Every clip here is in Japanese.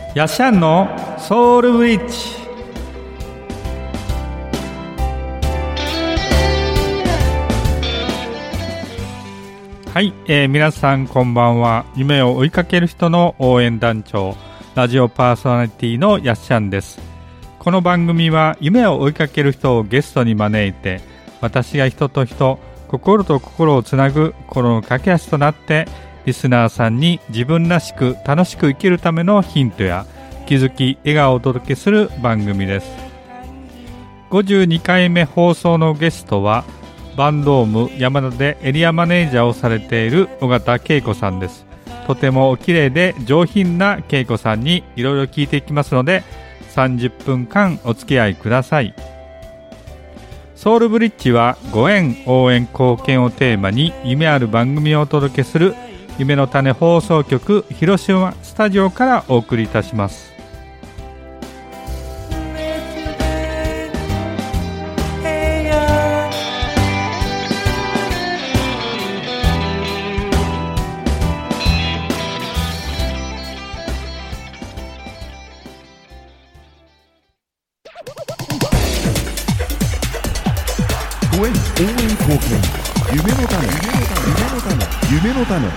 やっしゃんのソウルブリッジ。はい、皆さんこんばんは。夢を追いかける人の応援団長、ラジオパーソナリティのやっしゃんです。この番組は夢を追いかける人をゲストに招いて、私が人と人、心と心をつなぐ心の架け橋となって、リスナーさんに自分らしく楽しく生きるためのヒントや気づき、笑顔をお届けする番組です。52回目放送のゲストはバンドーム山田でエリアマネージャーをされている尾形恵子さんです。とてもお綺麗で上品な恵子さんにいろいろ聞いていきますので、30分間お付き合いください。ソウルブリッジはご縁、応援、貢献をテーマに夢ある番組をお届けする夢の種放送局広島スタジオからお送りいたします。 応援貢献、夢の種、夢の種。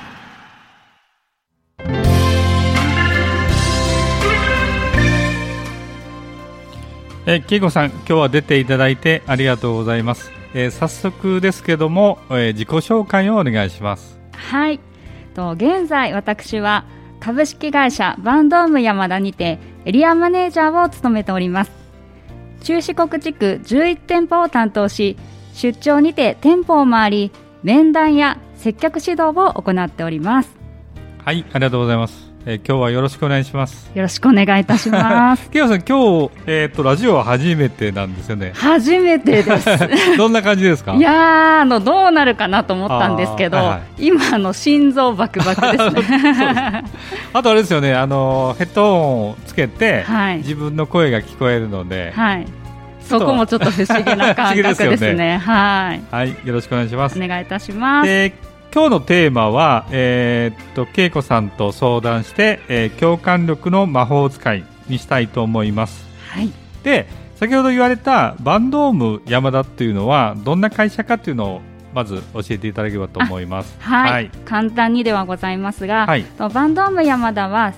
恵子さん、今日は出ていただいてありがとうございます。早速ですけども、自己紹介をお願いします。 はい、現在私は株式会社バンドーム山田にてエリアマネージャーを務めております。中四国地区11店舗を担当し、出張にて店舗を回り、面談や接客指導を行っております。 はい、ありがとうございます。今日はよろしくお願いします。 よろしくお願いいたします。 ケイさん、今日、ラジオは初めてなんですよね。 初めてです。 どんな感じですか？ いやどうなるかなと思ったんですけど、はいはい、今心臓バクバクですね。 あとあれですよね、ヘッドホンをつけて、はい、自分の声が聞こえるので、 はい、そこもちょっと不思議な感覚ですね。はい、 はい、よろしくお願いします。 お願いいたします。 今日のテーマは、恵子さんと相談して、共感力の魔法使いにしたいと思います。 はい、 で、先ほど言われたバンドーム山田っていうのはどんな会社かっていうのをまず教えていただければと思います。 はいはい、簡単にではございますが、はい、バンドーム山田は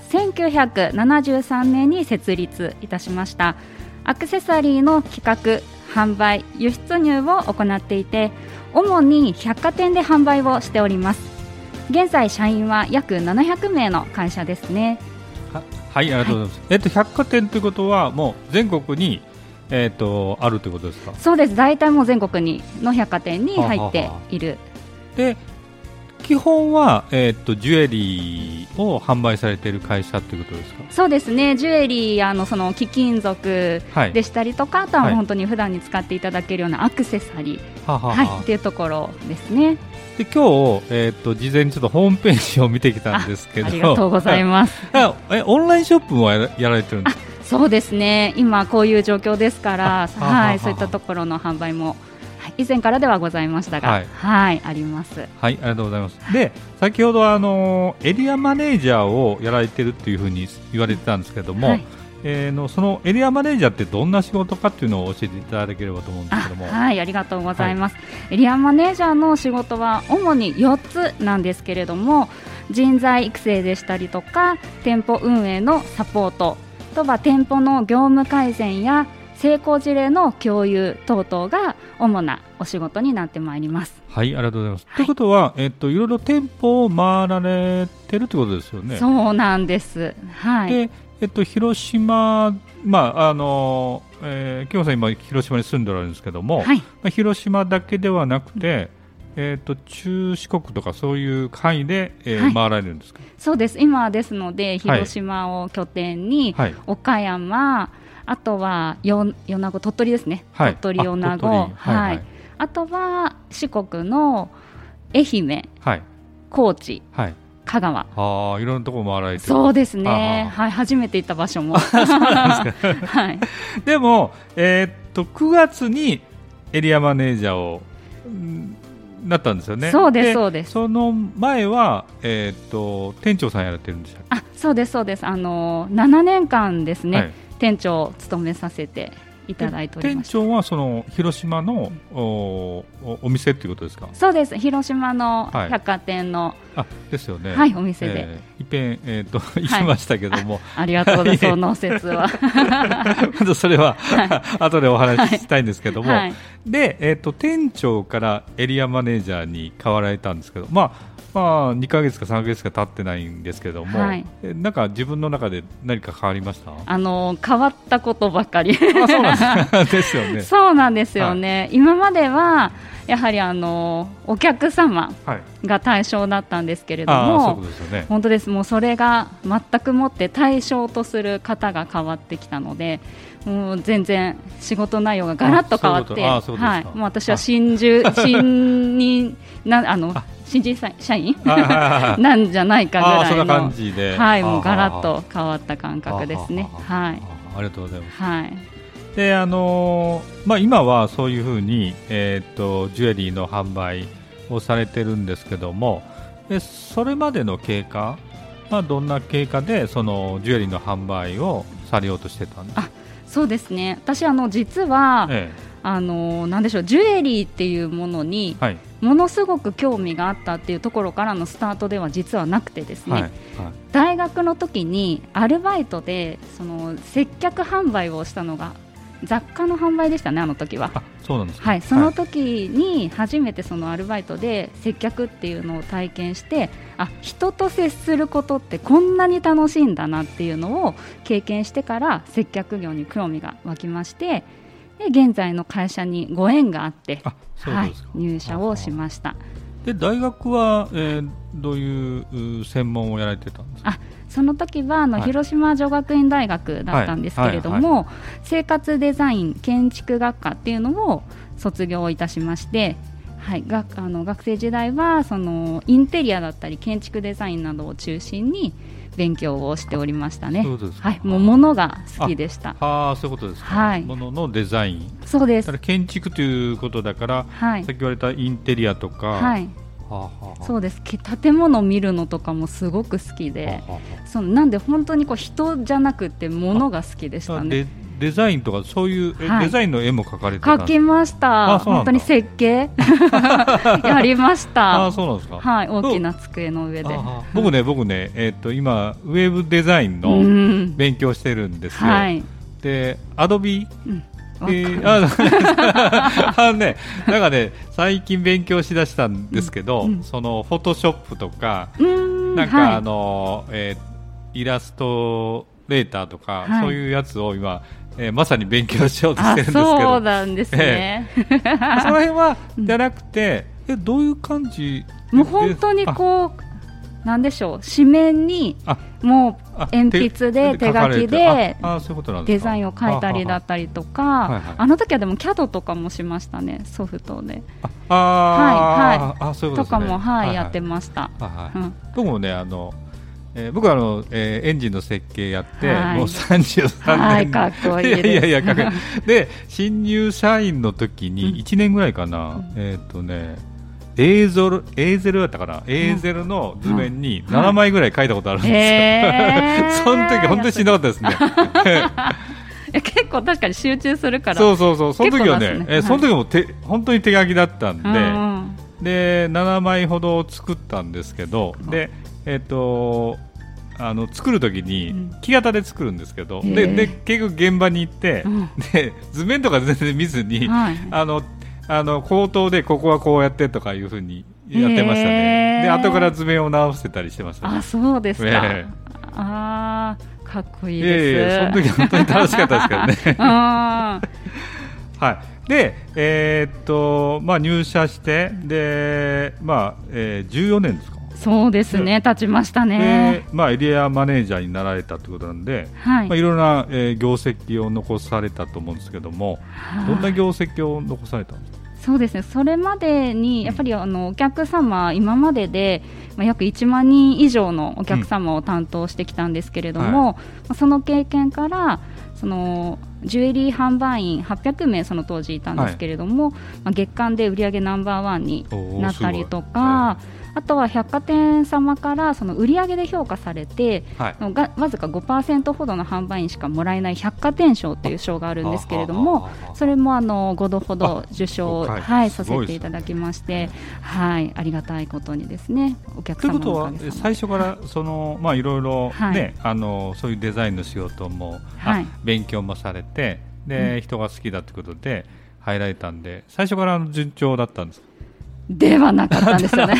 1973年に設立いたしました。アクセサリーの企画、販売、輸出入を行っていて、主に百貨店で販売をしております。現在社員は約700名の会社ですね。 はい、ありがとうございます。百貨店ということはもう全国に、あるということですか？ そうです。大体もう全国にの百貨店に入っている。 で、基本は、ジュエリーを販売されている会社ということですか？ そうですね。ジュエリー、その貴金属でしたりとか、はい、あとは本当に普段に使っていただけるようなアクセサリー、はい、っていうところですね。 で、今日、事前にちょっとホームページを見てきたんですけど、 ありがとうございます。 オンラインショップもやられてるんですか？ そうですね。今こういう状況ですから、はい、そういったところの販売も以前からではございましたが、はい、はい、あります。はい、 ありがとうございます。で、先ほどエリアマネージャーをやられてるっていうふうに言われてたんですけども、はい、そのエリアマネージャーってどんな仕事かっていうのを教えていただければと思うんですけども。 はい、ありがとうございます。はい、エリアマネージャーの仕事は主に4つなんですけれども、人材育成でしたりとか、店舗運営のサポート、あとは店舗の業務改善や成功事例の共有等々が主なお仕事になってまいります。 はい、ありがとうございます。はい、ということは、いろいろ店舗を回られてるということですよね。 そうなんです。はい。 で、広島、木本さん今広島に住んでおられるんですけども、はい、広島だけではなくて、中四国とかそういう範囲で、はい、回られるんですか？ そうです。今ですので広島を拠点に、はい、岡山、あとは米子、鳥取ですね、はい、鳥取、米子、はいはい、あとは四国の愛媛、はい、高知、はい、香川、 いろんなところ回られてる。 そうですね、はい、初めて行った場所もそうなんですか、はい、 でも、9月にエリアマネージャーをなったんですよね。 そうですそうです。 その前は、店長さんやられてるんでしたっけ？ そうですそうです。7年間ですね、 はい、 店長を務めさせていただいておりました。 店長はその広島の お店ということですか？ そうです。広島の百貨店の、 はい、ですよね。 はい、お店で、 いっぺん、行きましたけども、 ありがとうございます。その説はそれは、後でお話ししたいんですけども、 はい、 で、店長からエリアマネージャーに変わられたんですけど、まあ2ヶ月か3ヶ月か経ってないんですけども、はい、なんか自分の中で何か変わりました？ 変わったことばかりそうなんですよね。 そうなんですよね、はい、今まではやはりお客様が対象だったんですけれども、 そういうことですよね。 本当です。もうそれが全くもって対象とする方が変わってきたので、もう全然仕事内容がガラッと変わって、はい、もう私は新人社員なんじゃないかぐらいの、 そんな感じで、 はい、もうガラッと変わった感覚ですね。はい、 ありがとうございます。 はい。 で今はそういうふうに、ジュエリーの販売をされてるんですけども、でそれまでの経過、どんな経過でそのジュエリーの販売をされようとしてたんですか？ そうですね、私実は、なんでしょう、ジュエリーっていうものにものすごく興味があったっていうところからのスタートでは実はなくてですね、はいはい、大学の時にアルバイトでその接客販売をしたのが雑貨の販売でしたね、あの時は。 そうなんですか。 はい、その時に初めてそのアルバイトで接客っていうのを体験して、人と接することってこんなに楽しいんだなっていうのを経験してから接客業に興味が湧きまして、で現在の会社にご縁があって、はい、入社をしました。 で大学は、どういう専門をやられてたんですか？ その時は広島女学院大学だったんですけれども、生活デザイン建築学科っていうのを卒業いたしまして、はい、学生時代はそのインテリアだったり建築デザインなどを中心に勉強をしておりましたね。 そうですか。 はい、もう物が好きでした。 そういうことですか。はい、物のデザイン。 そうです。 だから建築ということだから、 はい、 さっき言われたインテリアとか、 はい、そうです。建物を見るのとかもすごく好きで、なんで本当に人じゃなくて物が好きでしたね。 デザインとかそういう、デザインの絵も描かれてたんですか？描きました。本当に設計やりました。 そうなんですか。 はい、大きな机の上で。 僕ね、今ウェブデザインの勉強してるんですよ。はい、でアドビなんかね、最近勉強しだしたんですけど、そのフォトショップとか、なんかイラストレーターとか、そういうやつを今、まさに勉強しようとしてるんですけど。 そうなんですね。 その辺はじゃなくて、どういう感じ？ もう本当になんでしょう、紙面にもう鉛筆で手書きでデザインを描いたりだったりとか、あの時はでも CAD とかもしましたね、ソフトで。とかもやってました。 僕もね、僕はエンジンの設計やって、もう33年、 かっこいいです。 いやかっこいい。で新入社員の時に1年ぐらいかな、A0 だったかな、A0 の図面に7枚ぐらい書いたことあるんですよ。その時本当にしんどかったですね。 結構確かに集中するから。 そうその時はね、その時も本当に手書きだったんで、7枚ほど作ったんですけど、で作る時に木型で作るんですけど、で結局現場に行って、で図面とか全然見ずに、口頭でここはこうやってとかいう風にやってましたね。で後から図面を直してたりしてましたね。 そうですか。かっこいいです。 その時本当に楽しかったですからね。はい。で入社してで14年ですか。 そうですね、経ちましたね。 エリアマネージャーになられたということなんで、いろんな、業績を残されたと思うんですけども、どんな業績を残されたんですか？ そうですね、それまでにやっぱりお客様、今までで、約1万人以上のお客様を担当してきたんですけれども、その経験からジュエリー販売員800名その当時いたんですけれども、月間で売上ナンバーワンになったりとか、あとは百貨店様からその売上で評価されて、わずか 5% ほどの販売員しかもらえない百貨店賞という賞があるんですけれども、それも5度ほど受賞、させていただきまして、ありがたいことにですね、お客様のおかげさまで。ということは最初からいろいろね、そういうデザインの仕事も、勉強もされて、で人が好きだということで入られたんで、最初から順調だったんですか？ ではなかったんですよね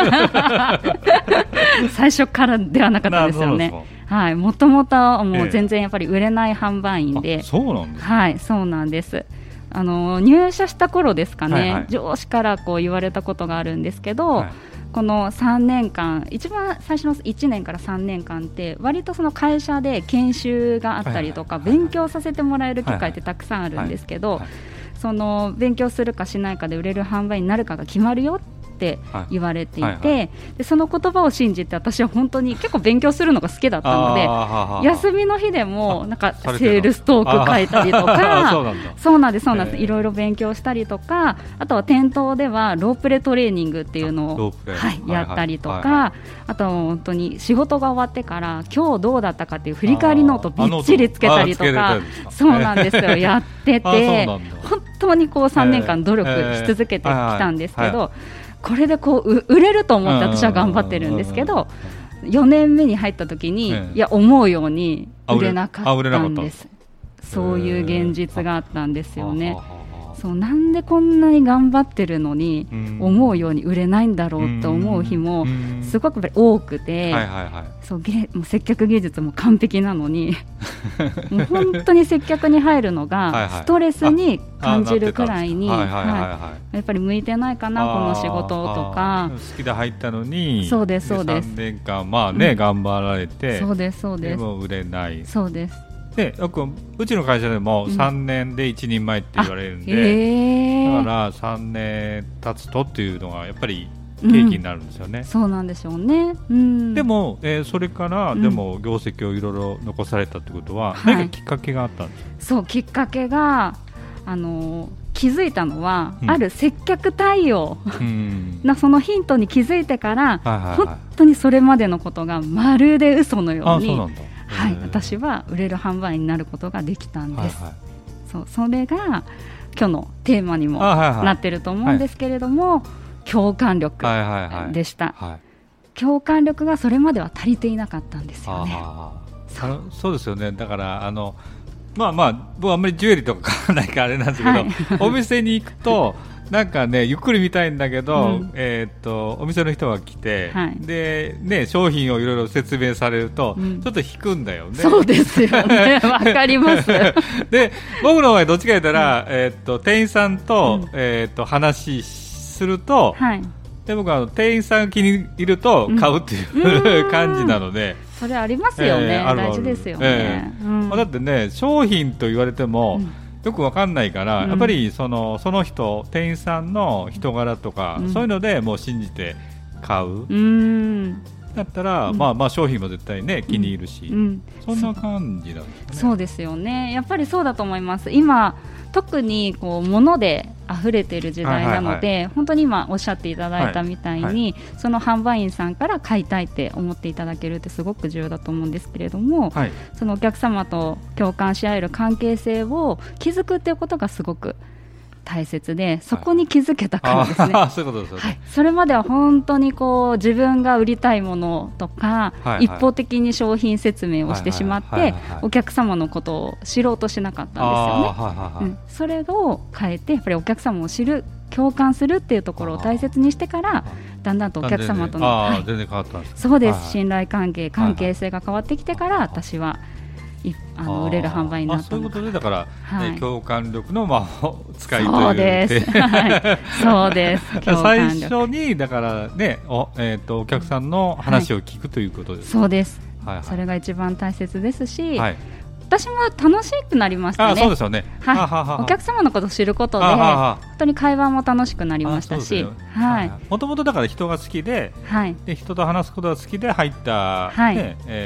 最初からではなかったんですよね。もともともう全然やっぱり売れない販売員で、 そうなんです、 そうなんです。入社した頃ですかね、上司からこう言われたことがあるんですけど、この3年間、一番最初の1年から3年間って割とその会社で研修があったりとか、勉強させてもらえる機会ってたくさんあるんですけど、その勉強するかしないかで売れる販売になるかが決まるよって言われていて、でその言葉を信じて私は本当に結構勉強するのが好きだったので、休みの日でもなんかセールストーク書いたりとかそうなんです、いろいろ勉強したりとか、あとは店頭ではロープレトレーニングっていうのをやったりとか、あとは本当に仕事が終わってから今日どうだったかっていう振り返りノートびっちりつけたりとか、そうなんですよ、やってて本当にこう3年間努力し続けてきたんですけど、これでこう売れると思って私は頑張ってるんですけど、4年目に入った時に、いや思うように売れなかったんです。そういう現実があったんですよね。そうなんでこんなに頑張ってるのに思うように売れないんだろうと思う日もすごくやっぱり多くて、もう接客技術も完璧なのにもう本当に接客に入るのがストレスに感じるくらいにやっぱり向いてないかなこの仕事とか。 好きで入ったのにそうですそうです、 3年間頑張られて、でも売れない。 そうです。 でよくうちの会社でも3年で一人前って言われるんで、だから3年経つとっていうのがやっぱり契機になるんですよね。 そうなんでしょうね。 でも、それからでも業績をいろいろ残されたってことは、何かきっかけがあったんですか？ そうきっかけが気づいたのは、ある接客対応のそのヒントに気づいてから、本当にそれまでのことがまるで嘘のように、私は売れる販売員になることができたんです。それが今日のテーマにもなってると思うんですけれども、共感力でした。共感力がそれまでは足りていなかったんですよね。 そうですよね。だから僕はあんまりジュエリーとか買わないからあれなんですけど、お店に行くとなんかねゆっくり見たいんだけど、お店の人が来て、でね商品をいろいろ説明されると、ちょっと引くんだよね。 そうですよね。わかります。 で僕の場合どっちか言ったら、店員さんと、話すると、で僕は店員さんが気に入ると買うっていう、感じなので。 それありますよね。大事ですよね。 だってね商品と言われても、よくわかんないから、やっぱりその人店員さんの人柄とか、そういうのでもう信じて買う、だったら、商品も絶対ね気に入るし、そんな感じなんですね。 そうですよね。やっぱりそうだと思います。今特にこう物で溢れている時代なので、本当に今おっしゃっていただいたみたいに、その販売員さんから買いたいって思っていただけるってすごく重要だと思うんですけれども、そのお客様と共感し合える関係性を築くっていうことがすごく大切で、そこに気づけたからですね。 そういうことですよね。 それまでは本当にこう自分が売りたいものとか、一方的に商品説明をしてしまって、お客様のことを知ろうとしなかったんですよね。それを変えてやっぱりお客様を知る、共感するっていうところを大切にしてから、だんだんとお客様との全然変わったんです。 そうです。信頼関係性が変わってきてから、私は売れる販売になった。 そういうことでだから、共感力の魔法使いという。 そうです。そうです。 最初にだからね、お客さんの話を聞くということです。 そうです。それが一番大切ですし、私も楽しくなりましたね。 そうですよね。 お客様のことを知ることで本当に会話も楽しくなりましたし、 もともとだから人が好きで、で人と話すことが好きで入った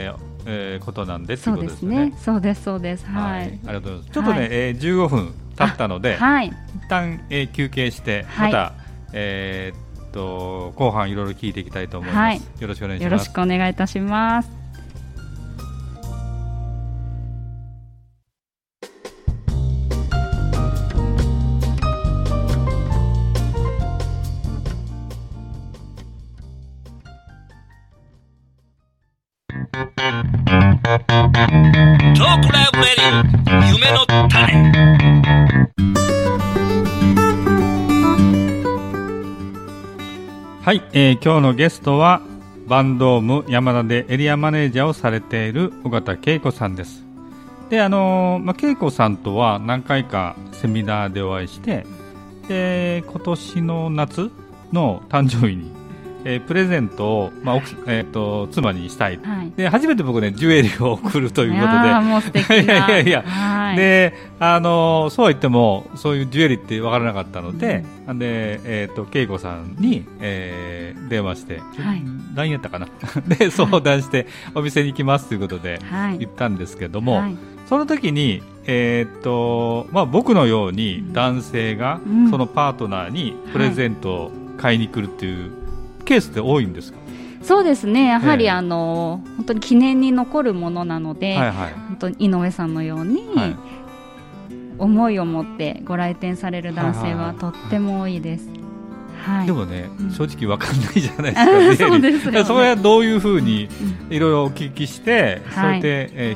ことなんでっていうことですね。 そうですそうです。はい。 ありがとうございます。ちょっとね、15分経ったので、一旦、休憩してまた、後半いろいろ聞いていきたいと思います。よろしくお願いします。 よろしくお願いいたします。 トークライブレディオ夢の種。 はい、今日のゲストはバンドーム山田でエリアマネージャーをされている尾形恵子さんです。で、恵子さんとは何回かセミナーでお会いして、で今年の夏の誕生日にプレゼントを、妻にしたい、で初めて僕ねジュエリーを送るということで、 もう素敵なでそうは言ってもそういうジュエリーって分からなかったので、恵子さんに、電話して、LINE やったかなで相談してお店に行きますということで言ったんですけども、その時に、僕のように男性がそのパートナーにプレゼントを買いに来るっていうケースって多いんですか？ そうですね、やはり、本当に記念に残るものなので、本当に井上さんのように、思いを持ってご来店される男性はとっても多いです。 でもね、正直分かんないじゃないですか。 そうですよね。 それはどういうふうにいろいろお聞きして、そうやって、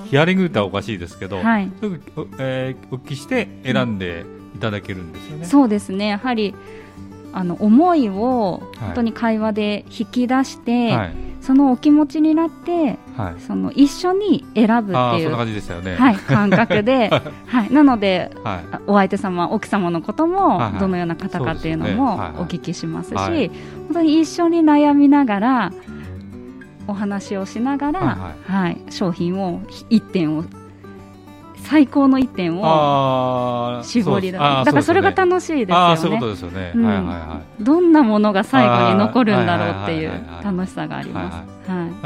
ヒアリングっておかしいですけど、お聞きして選んでいただけるんですよね。 そうですね、やはり思いを本当に会話で引き出して、そのお気持ちになって、その一緒に選ぶっていう、 そんな感じでしたよね。 感覚で、なので、お相手様、奥様のこともどのような方かっていうのもお聞きしますし、本当に一緒に悩みながらお話をしながら、商品を1点を最高の1点を絞り出す。だからそれが楽しいですよね。 そういうことですよね。 どんなものが最後に残るんだろうっていう楽しさがあります。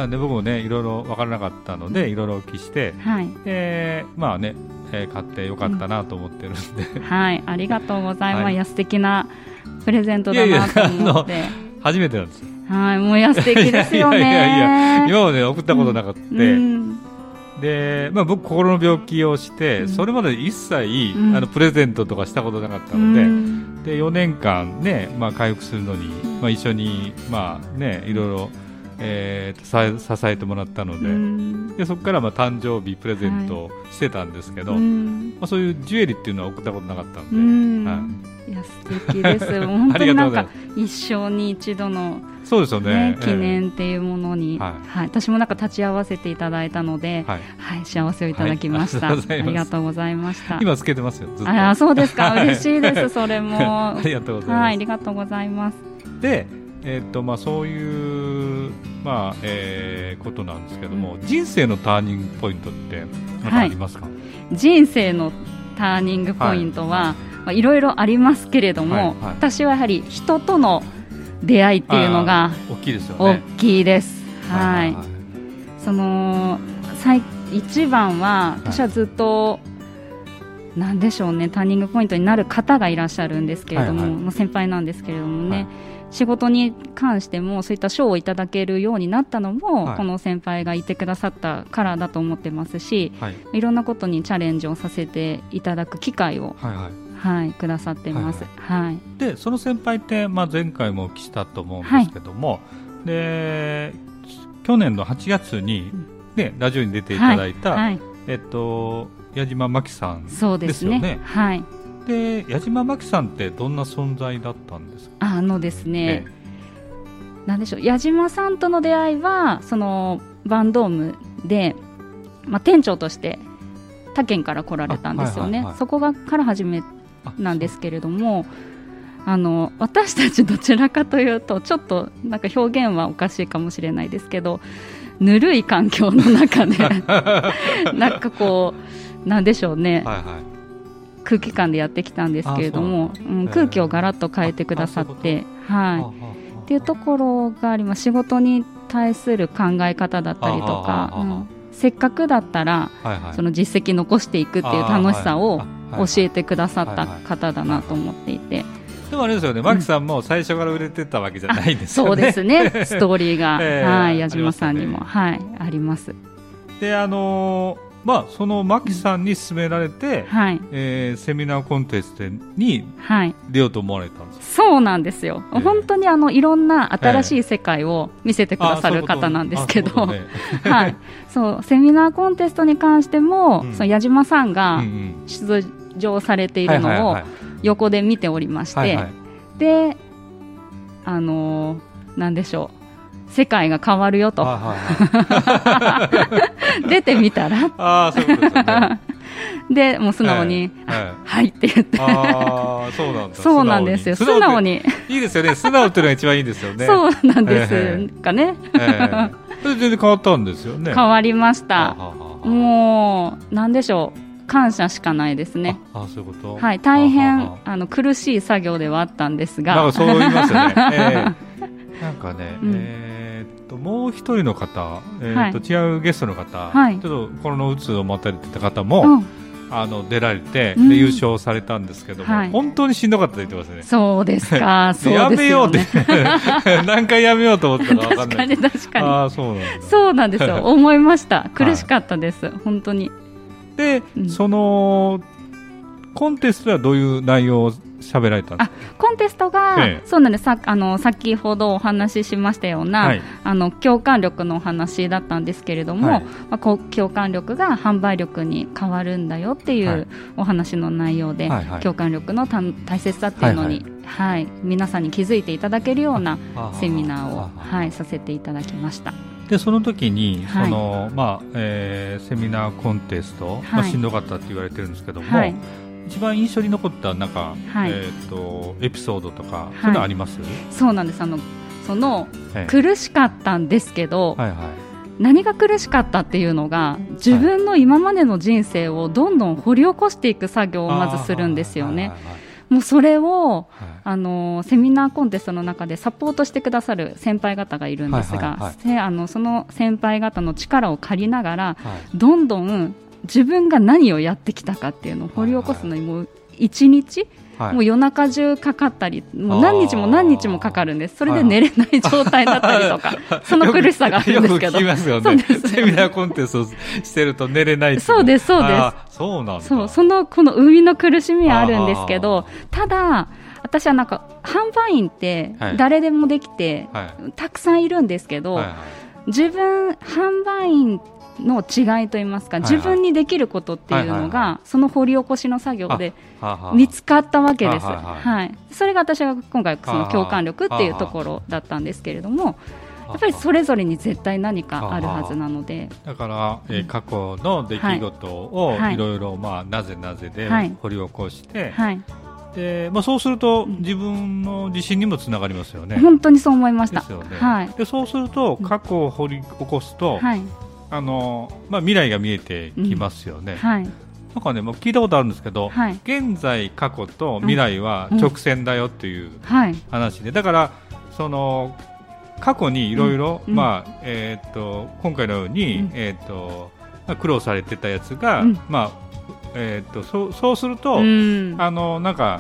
で僕もねいろいろ分からなかったのでいろいろお聞きして、買ってよかったなと思ってるんで、 ありがとうございます。素敵なプレゼントだなと思って。 初めてなんですよ。 もう素敵ですよね。 今まで送ったことなかった。で僕心の病気をして、それまで一切、プレゼントとかしたことなかったので、で4年間ね、回復するのに、一緒に、いろいろ、支えてもらったので、そこから誕生日プレゼントをしてたんですけど、そういうジュエリーっていうのは送ったことなかったので、 いや素敵です。本当になんか一生に一度のそうですよね、 記念っていうものに、私もなんか立ち会わせていただいたので、幸せをいただきました。ありがとうございました。 今つけてますよ、ずっと。 そうですか、嬉しいです。それもありがとうございます。 ありがとうございます。 で、そういうことなんですけども、人生のターニングポイントって何かありますか？ 人生のターニングポイントはいろいろありますけれども、私はやはり人との出会いっていうのが大きいですよね。 大きいです。その一番は私はずっと、なんでしょうね、ターニングポイントになる方がいらっしゃるんですけれども、もう先輩なんですけれどもね、仕事に関してもそういった賞をいただけるようになったのも、この先輩がいてくださったからだと思ってますし、いろんなことにチャレンジをさせていただく機会をくださってます。 でその先輩って、前回もお聞きしたと思うんですけども、で去年の8月に、ラジオに出ていただいた、矢島真紀さんですよね。そうですね。で矢島真紀さんってどんな存在だったんですか？ ですね、なんでしょう、矢島さんとの出会いはそのバンドームで、店長として他県から来られたんですよね。そこから始めなんですけれども、私たちどちらかというとちょっとなんか表現はおかしいかもしれないですけど、ぬるい環境の中でなんかこうなんでしょうね、空気感でやってきたんですけれども、空気をガラッと変えてくださって、っていうところがあります。仕事に対する考え方だったりとか、 せっかくだったら、その実績残していくっていう楽しさを教えてくださった方だなと思っていて、 でもあれですよね、マキさんも最初から売れてたわけじゃないんですよね。 そうですね、ストーリーが、矢島さんにも、あります。 でそのマキさんに勧められて、セミナーコンテストに出ようと思われたんですか？ そうなんですよ、本当にいろんな新しい世界を見せてくださる方なんですけど、そうセミナーコンテストに関しても、その矢島さんが出場されているのを横で見ておりまして、でなんでしょう、世界が変わるよと出てみたらそういうことですよね。 でもう素直にはいって言って、そうなんですよ、素直にいいですよね、素直っていうのが一番いいですよね。 そうなんですかね。 全然変わったんですよね。 変わりました。もうなんでしょう、感謝しかないですね。 そういうこと。 大変苦しい作業ではあったんですが、 なんかそう言いますよね。なんかね、もう一人の方、違うゲストの方、ちょっとコロナうつを持たれてた方も、出られて、で優勝されたんですけども、本当にしんどかったと言ってますね。 そうですか。 やめようって何回やめようと思ったか分かんない。 確かにそうなんですよ。思いました。苦しかったです、本当に。 で、そのコンテストはどういう内容を喋られたんですか？ コンテストが、そうなんです。先ほどお話ししましたような、共感力のお話だったんですけれども、共感力が販売力に変わるんだよっていうお話の内容で、共感力の大切さっていうのに、皆さんに気づいていただけるようなセミナーを、させていただきました。 でその時にセミナーコンテスト、しんどかったって言われてるんですけども、一番印象に残ったなんか、エピソードとか、そういうのあります？ そうなんです。その苦しかったんですけど、何が苦しかったっていうのが、自分の今までの人生をどんどん掘り起こしていく作業をまずするんですよね。もうそれを、セミナーコンテストの中でサポートしてくださる先輩方がいるんですが、その先輩方の力を借りながら、どんどん自分が何をやってきたかっていうのを掘り起こすのにもう1日、もう夜中中かかったり、もう何日も何日もかかるんです。それで寝れない状態だったりとか、その苦しさがあるんですけど。 よく聞きますよね。セミナーコンテストしてると寝れないっていう。 そうです、そうです。 そうなんだ。 この生みの苦しみはあるんですけど、ただ私はなんか販売員って誰でもできて、たくさんいるんですけど、自分販売員の違いといいますか、自分にできることっていうのが、その掘り起こしの作業で見つかったわけです。それが私が今回その共感力っていうところだったんですけれども、やっぱりそれぞれに絶対何かあるはずなので、 だから、過去の出来事をいろいろなぜなぜで掘り起こして、でそうすると自分の自信にもつながりますよね。 本当にそう思いました。 でそうすると過去を掘り起こすと、未来が見えてきますよね。なんかね、聞いたことあるんですけど、現在過去と未来は直線だよっていう話で、だからその過去にいろいろ今回のように、苦労されてたやつが、そうすると、なんか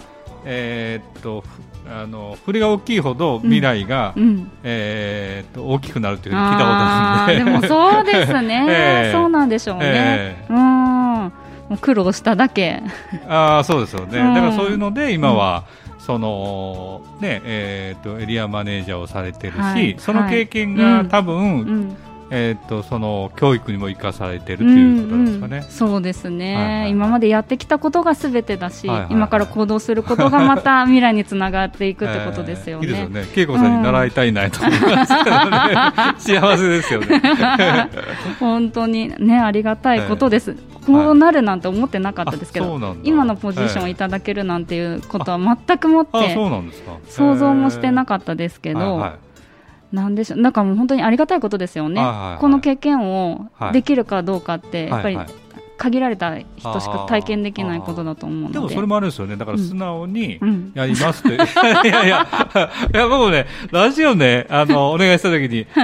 振りが大きいほど未来が、大きくなるというふうに聞いたことあるんで。 でもそうですね。そうなんでしょうね。もう苦労しただけ。 そうですよね。だからそういうので今は、そのエリアマネージャーをされてるし、その経験が多分、その教育にも生かされているということですかね。 そうですね、今までやってきたことがすべてだし、今から行動することがまた未来につながっていくってことですよね。 いいですよね。恵子さんに習いたいなと思いますけどね。幸せですよね。 本当にね、ありがたいことです。こうなるなんて思ってなかったですけど、今のポジションをいただけるなんていうことは全くもって想像もしてなかったですけど、なんでしょう、なんかもう本当にありがたいことですよね。この経験をできるかどうかってやっぱり限られた人しか体験できないことだと思うので。 でもそれもあるんですよね。だから素直にやりますって、いや僕もねラジオねお願いした時に、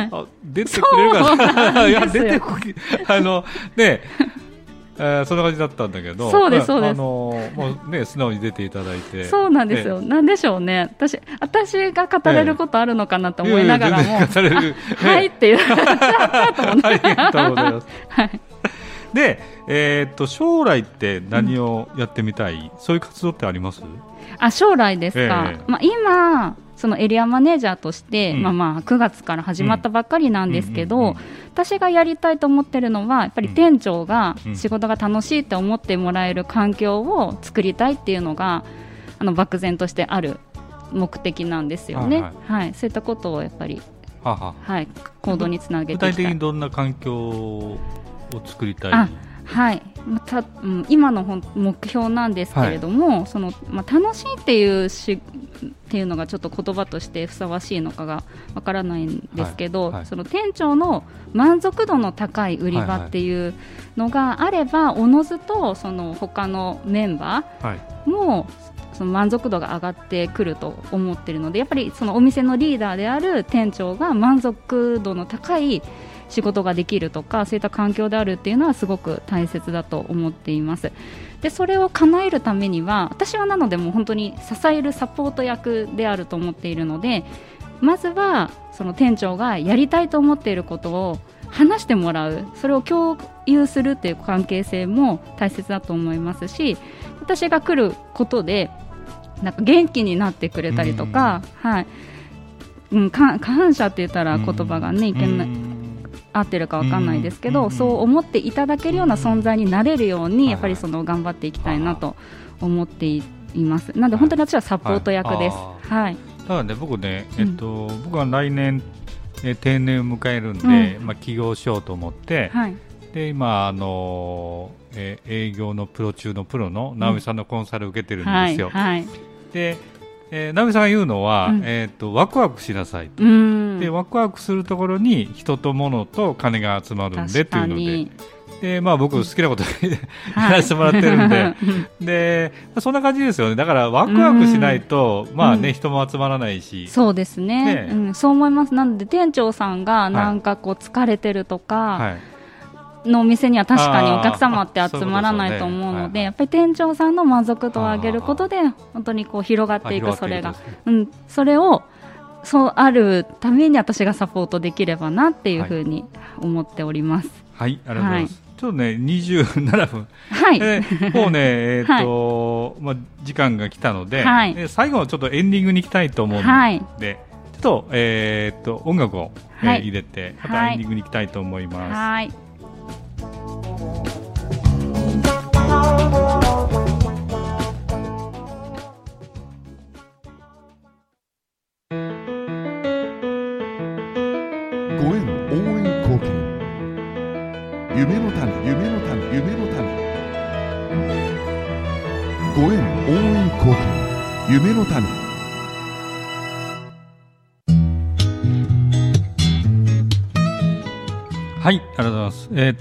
出てくれるかな。いや、出てこき、ね、そんな感じだったんだけど、 そうですそうです。 もうね、素直に出ていただいて、 そうなんですよ。なんでしょうね。私が語れることあるのかなと思いながらも、はいっていう、ありがとうございます。はい。 で、将来って何をやってみたい、そういう活動ってあります？ 将来ですか。今そのエリアマネージャーとして、9月から始まったばっかりなんですけど、私がやりたいと思ってるのはやっぱり店長が仕事が楽しいって思ってもらえる環境を作りたいっていうのが漠然としてある目的なんですよね。はい、そういったことをやっぱり行動につなげていきたい。 具体的にどんな環境を作りたい？ はい、今の目標なんですけれども、楽しいっていうのがちょっと言葉としてふさわしいのかがわからないんですけど、その店長の満足度の高い売り場っていうのがあれば、おのずとその他のメンバーもその満足度が上がってくると思っているので、やっぱりそのお店のリーダーである店長が満足度の高い仕事ができるとか、そういった環境であるっていうのはすごく大切だと思っています。でそれを叶えるためには、私はなのでもう本当に支えるサポート役であると思っているので、まずはその店長がやりたいと思っていることを話してもらう、それを共有するっていう関係性も大切だと思いますし、私が来ることでなんか元気になってくれたりとか、感謝って言ったら言葉がねいけない、合ってるか分かんないですけど、そう思っていただけるような存在になれるように、やっぱりその頑張っていきたいなと思っています。なので本当に私はサポート役です。はい。 だからね、僕ね、僕は来年、定年を迎えるんで、起業しようと思って、で今営業のプロ中のプロの直美さんのコンサルを受けてるんですよ。で直美さんが言うのは、ワクワクしなさいと。でワクワクするところに人と物と金が集まるんでっていうので、僕好きなことやらせてもらってるんで、でそんな感じですよね。だからワクワクしないと、人も集まらないし。 そうですね、そう思います。なので店長さんがなんかこう疲れてるとか、のお店には確かにお客様って集まらないと思うので、やっぱり店長さんの満足度を上げることで本当にこう広がっていく、それが、それをそうあるために私がサポートできればなっていうふうに思っております。 はい、ありがとうございます。ちょっとね27分、もうね時間が来たので、最後ちょっとエンディングに行きたいと思うので、ちょっと音楽を入れてまたエンディングに行きたいと思います。 ご縁応援貢献、夢の種、夢の種、夢の種。ご縁応援貢献、夢の種。 はい、ありがとうございます。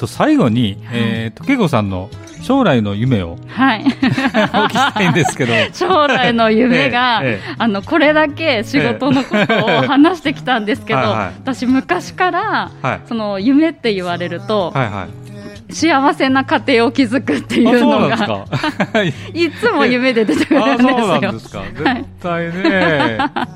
最後に、恵子さんの将来の夢を、お聞きしたいんですけど将来の夢が、これだけ仕事のことを話してきたんですけど、私昔から、その夢って言われると、幸せな家庭を築くっていうのがいつも夢で出てくるんですよ。 そうなんですか。絶対ね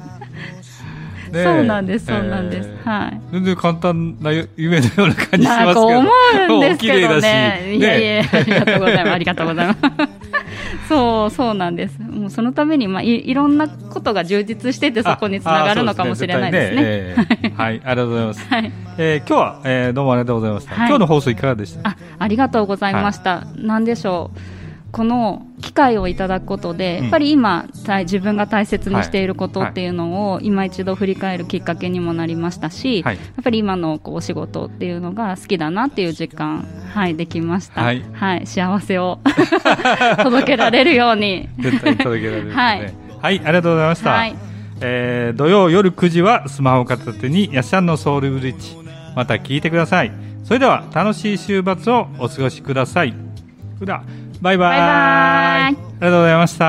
そうなんです、そうなんです。 全然簡単な夢のような感じしますけど。 思うんですけどね。いやいや、ありがとうございます。ありがとうございます。そうなんです。もうそのためにいろんなことが充実してて、そこにつながるのかもしれないですね。 はい、ありがとうございます。今日はどうもありがとうございました。今日の放送いかがでした？ ありがとうございました。なんでしょう。この機会をいただくことで、やっぱり今自分が大切にしていることっていうのを今一度振り返るきっかけにもなりましたし、やっぱり今のお仕事っていうのが好きだなっていう実感、できました。幸せを届けられるように絶対届けられる、ありがとうございました。土曜夜9時はスマホ片手にやっしゃんのソウルブリッジ、また聞いてください。それでは楽しい週末をお過ごしください。バイバイ。ありがとうございました。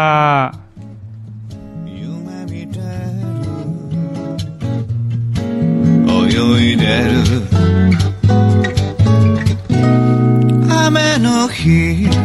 夢見てる泳いでる雨の日